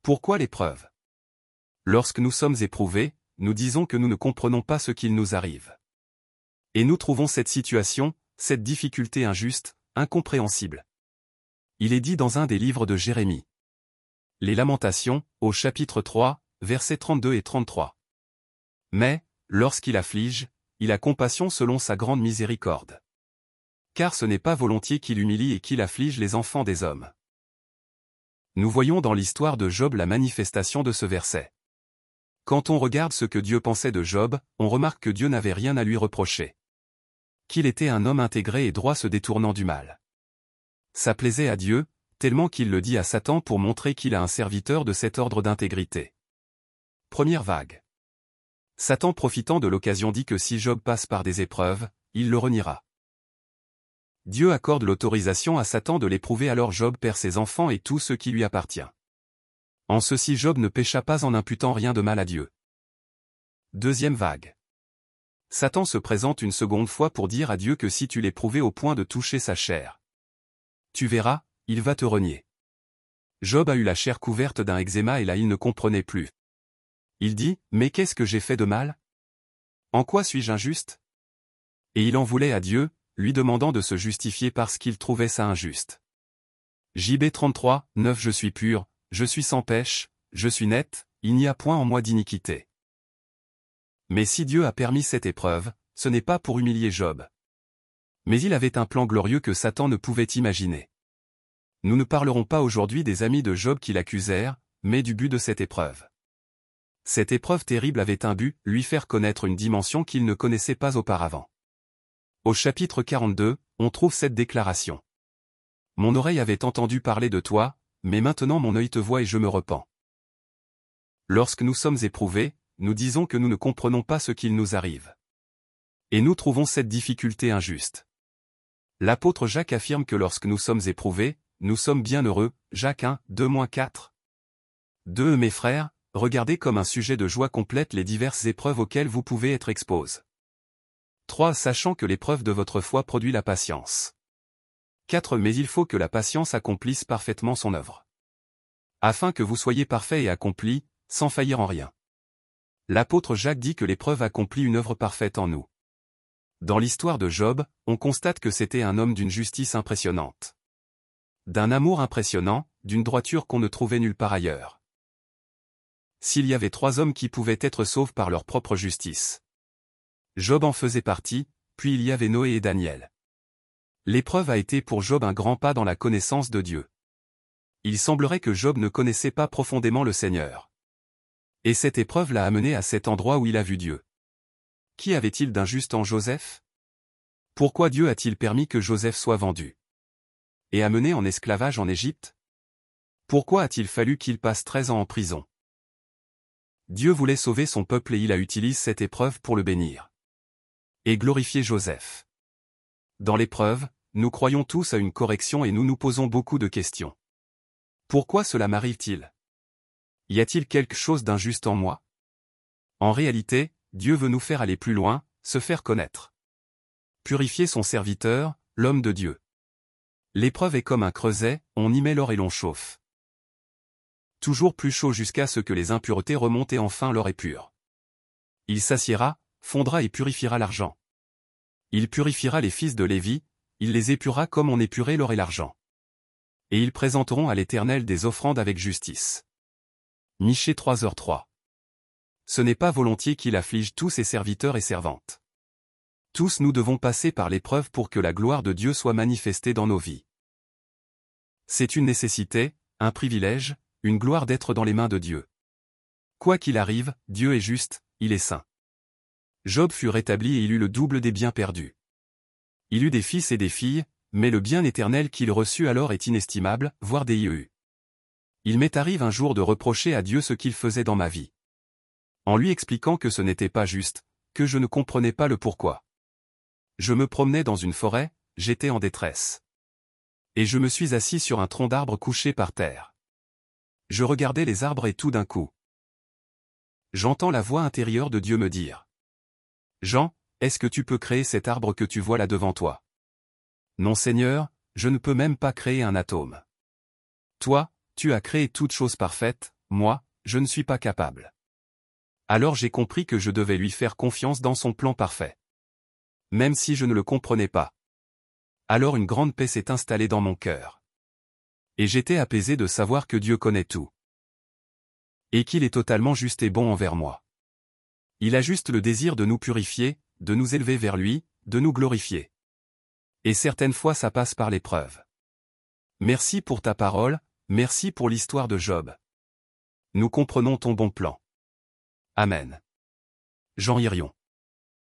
Pourquoi l'épreuve? Lorsque nous sommes éprouvés, nous disons que nous ne comprenons pas ce qu'il nous arrive. Et nous trouvons cette situation, cette difficulté injuste, incompréhensible. Il est dit dans un des livres de Jérémie. Les Lamentations, au chapitre 3, versets 32 et 33. Mais, lorsqu'il afflige, il a compassion selon sa grande miséricorde. Car ce n'est pas volontiers qu'il humilie et qu'il afflige les enfants des hommes. Nous voyons dans l'histoire de Job la manifestation de ce verset. Quand on regarde ce que Dieu pensait de Job, on remarque que Dieu n'avait rien à lui reprocher. Qu'il était un homme intégré et droit se détournant du mal. Ça plaisait à Dieu, tellement qu'il le dit à Satan pour montrer qu'il a un serviteur de cet ordre d'intégrité. Première vague. Satan profitant de l'occasion dit que si Job passe par des épreuves, il le reniera. Dieu accorde l'autorisation à Satan de l'éprouver, alors Job perd ses enfants et tout ce qui lui appartient. En ceci Job ne pécha pas en imputant rien de mal à Dieu. Deuxième vague. Satan se présente une seconde fois pour dire à Dieu que si tu l'éprouvais au point de toucher sa chair, tu verras, il va te renier. Job a eu la chair couverte d'un eczéma et là il ne comprenait plus. Il dit, mais qu'est-ce que j'ai fait de mal? En quoi suis-je injuste? Et il en voulait à Dieu, lui demandant de se justifier parce qu'il trouvait ça injuste. JB 33, 9 Je suis pur, je suis sans pêche, je suis net, il n'y a point en moi d'iniquité. Mais si Dieu a permis cette épreuve, ce n'est pas pour humilier Job. Mais il avait un plan glorieux que Satan ne pouvait imaginer. Nous ne parlerons pas aujourd'hui des amis de Job qui l'accusèrent, mais du but de cette épreuve. Cette épreuve terrible avait un but, lui faire connaître une dimension qu'il ne connaissait pas auparavant. Au chapitre 42, on trouve cette déclaration. Mon oreille avait entendu parler de toi, mais maintenant mon œil te voit et je me repens. Lorsque nous sommes éprouvés, nous disons que nous ne comprenons pas ce qu'il nous arrive. Et nous trouvons cette difficulté injuste. L'apôtre Jacques affirme que lorsque nous sommes éprouvés, nous sommes bien heureux, Jacques 1, 2-4. 2 Mes frères, regardez comme un sujet de joie complète les diverses épreuves auxquelles vous pouvez être exposés. 3 Sachant que l'épreuve de votre foi produit la patience. 4 Mais il faut que la patience accomplisse parfaitement son œuvre. Afin que vous soyez parfaits et accomplis, sans faillir en rien. L'apôtre Jacques dit que l'épreuve accomplit une œuvre parfaite en nous. Dans l'histoire de Job, on constate que c'était un homme d'une justice impressionnante. D'un amour impressionnant, d'une droiture qu'on ne trouvait nulle part ailleurs. S'il y avait 3 hommes qui pouvaient être sauvés par leur propre justice, Job en faisait partie, puis il y avait Noé et Daniel. L'épreuve a été pour Job un grand pas dans la connaissance de Dieu. Il semblerait que Job ne connaissait pas profondément le Seigneur. Et cette épreuve l'a amené à cet endroit où il a vu Dieu. Qu'y avait-il d'injuste en Joseph? Pourquoi Dieu a-t-il permis que Joseph soit vendu et amené en esclavage en Égypte? Pourquoi a-t-il fallu qu'il passe 13 ans en prison? Dieu voulait sauver son peuple et il utilise cette épreuve pour le bénir. Et glorifier Joseph. Dans l'épreuve, nous croyons tous à une correction et nous nous posons beaucoup de questions. Pourquoi cela m'arrive-t-il? Y a-t-il quelque chose d'injuste en moi? En réalité, Dieu veut nous faire aller plus loin, se faire connaître. Purifier son serviteur, l'homme de Dieu. L'épreuve est comme un creuset, on y met l'or et l'on chauffe. Toujours plus chaud jusqu'à ce que les impuretés remontent et enfin l'or est pur. Il s'assiera, fondra et purifiera l'argent. Il purifiera les fils de Lévi, il les épurera comme on épurait l'or et l'argent. Et ils présenteront à l'Éternel des offrandes avec justice. Michée 3h3. Ce n'est pas volontiers qu'il afflige tous ses serviteurs et servantes. Tous nous devons passer par l'épreuve pour que la gloire de Dieu soit manifestée dans nos vies. C'est une nécessité, un privilège, une gloire d'être dans les mains de Dieu. Quoi qu'il arrive, Dieu est juste, il est saint. Job fut rétabli et il eut le double des biens perdus. Il eut des fils et des filles, mais le bien éternel qu'il reçut alors est inestimable, voire déieux. Il m'est arrivé un jour de reprocher à Dieu ce qu'il faisait dans ma vie. En lui expliquant que ce n'était pas juste, que je ne comprenais pas le pourquoi. Je me promenais dans une forêt, j'étais en détresse. Et je me suis assis sur un tronc d'arbre couché par terre. Je regardais les arbres et tout d'un coup, j'entends la voix intérieure de Dieu me dire: Jean, est-ce que tu peux créer cet arbre que tu vois là devant toi? Non Seigneur, je ne peux même pas créer un atome. Toi, tu as créé toute chose parfaite, Moi, je ne suis pas capable. Alors j'ai compris que je devais lui faire confiance dans son plan parfait. Même si je ne le comprenais pas. Alors une grande paix s'est installée dans mon cœur. Et j'étais apaisé de savoir que Dieu connaît tout. Et qu'il est totalement juste et bon envers moi. Il a juste le désir de nous purifier, de nous élever vers lui, de nous glorifier. Et certaines fois ça passe par l'épreuve. Merci pour ta parole, merci pour l'histoire de Job. Nous comprenons ton bon plan. Amen. Jean Hirion.